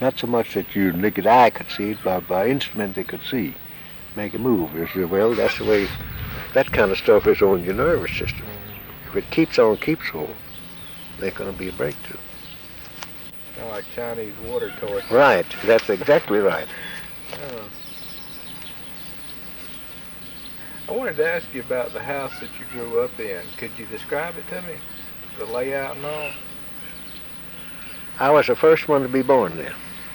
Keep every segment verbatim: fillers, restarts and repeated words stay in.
not so much that your naked eye could see it, but by instrument they could see, make it move. They said, well, that's the way, that kind of stuff is on your nervous system. If it keeps on, keeps on, there's going to be a breakthrough. Kind of like Chinese water torch. Right, that's exactly right. Oh. I wanted to ask you about the house that you grew up in. Could you describe it to me? The layout and all? I was the first one to be born there.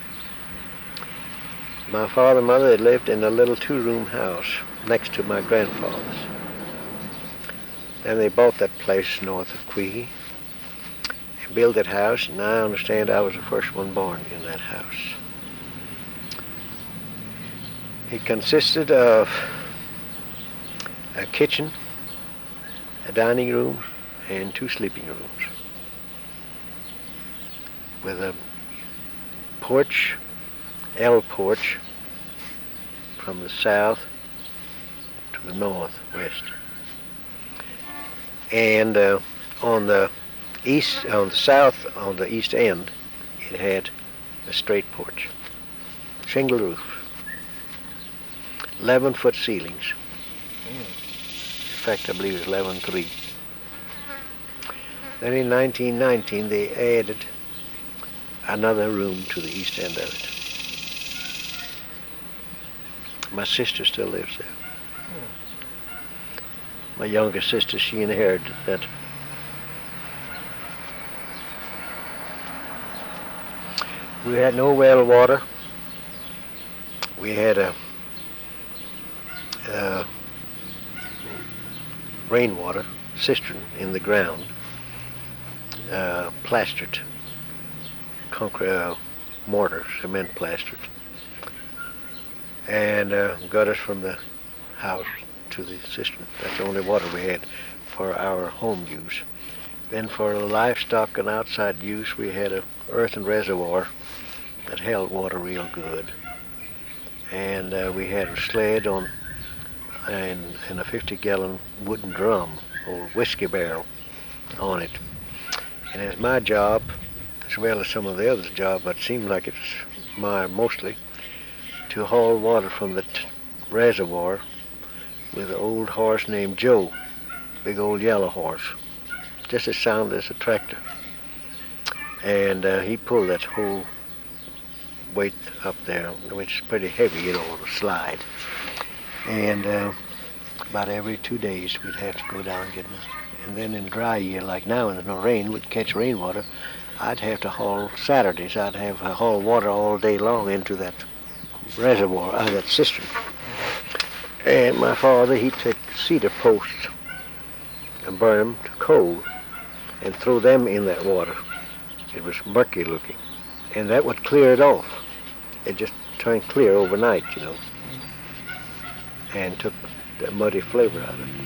My father and mother had lived in a little two-room house next to my grandfather's. Then they bought that place north of Quee and built that house, and I understand I was the first one born in that house. It consisted of a kitchen, a dining room, and two sleeping rooms, with a porch, L porch, from the south to the northwest. And uh, on the east, on the south, on the east end, it had a straight porch, shingle roof, eleven foot ceilings. Mm. In fact, I believe it was eleven three. Then in nineteen nineteen, they added another room to the east end of it. My sister still lives there. Hmm. My younger sister, she inherited that. We had no well water. We had a uh, rainwater cistern in the ground, uh, plastered, concrete, uh, mortar, cement plastered, and uh, gutters from the house to the cistern. That's the only water we had for our home use. Then for the livestock and outside use, we had a earthen reservoir that held water real good, and uh, we had a sled on and, and a fifty gallon wooden drum or whiskey barrel on it. And it's my job, as well as some of the others' job, but it seemed like it's mine mostly, to haul water from the t- reservoir with an old horse named Joe, big old yellow horse, just as sound as a tractor. And uh, he pulled that whole weight up there, which is pretty heavy, you know, on a slide. And uh, about every two days we'd have to go down and get it. And then in dry year, like now when there's no rain, we'd catch rainwater. I'd have to haul Saturdays. I'd have to haul water all day long into that reservoir, uh, that cistern. And my father, he'd take cedar posts and burn them to coal and throw them in that water. It was murky looking, and that would clear it off. It just turned clear overnight, you know, and took the muddy flavor out of it.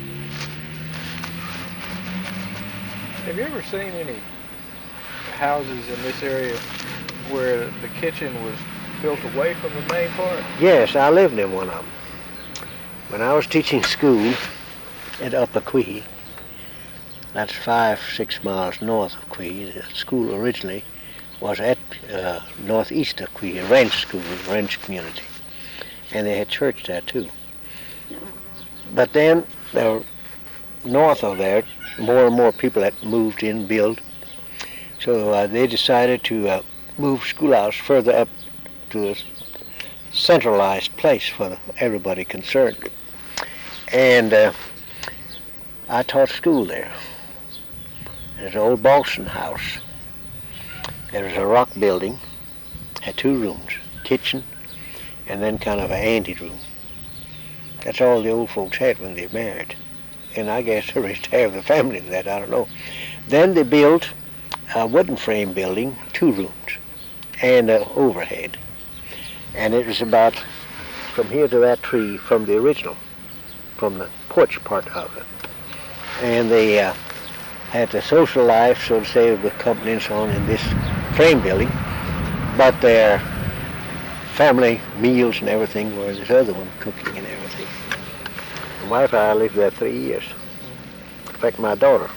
Have you ever seen any houses in this area where the kitchen was built away from the main part? Yes, I lived in one of them. When I was teaching school at Upper Quee, that's five, six miles north of Quee. The school originally was at uh, northeast of Quee, a ranch school, a ranch community. And they had church there too. But then, there were, north of there, more and more people had moved in, built. So uh, they decided to uh, move schoolhouse further up to a centralized place for everybody concerned. And uh, I taught school there. There's an old Boston house. There was a rock building, had two rooms, kitchen, and then kind of an anteroom. That's all the old folks had when they married. And I guess the rest have the family in that, I don't know. Then they built a wooden frame building, two rooms, and an overhead. And it was about from here to that tree from the original, from the porch part of it. And they uh, had the social life, so to say, with company and so on in this frame building, but their family meals and everything were in this other one, cooking and everything. My wife and I lived there three years. In fact, my daughter,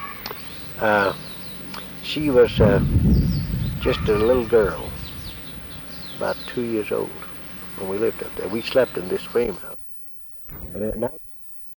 uh, she was uh, just a little girl about two years old when we lived up there. We slept in this frame house. And at night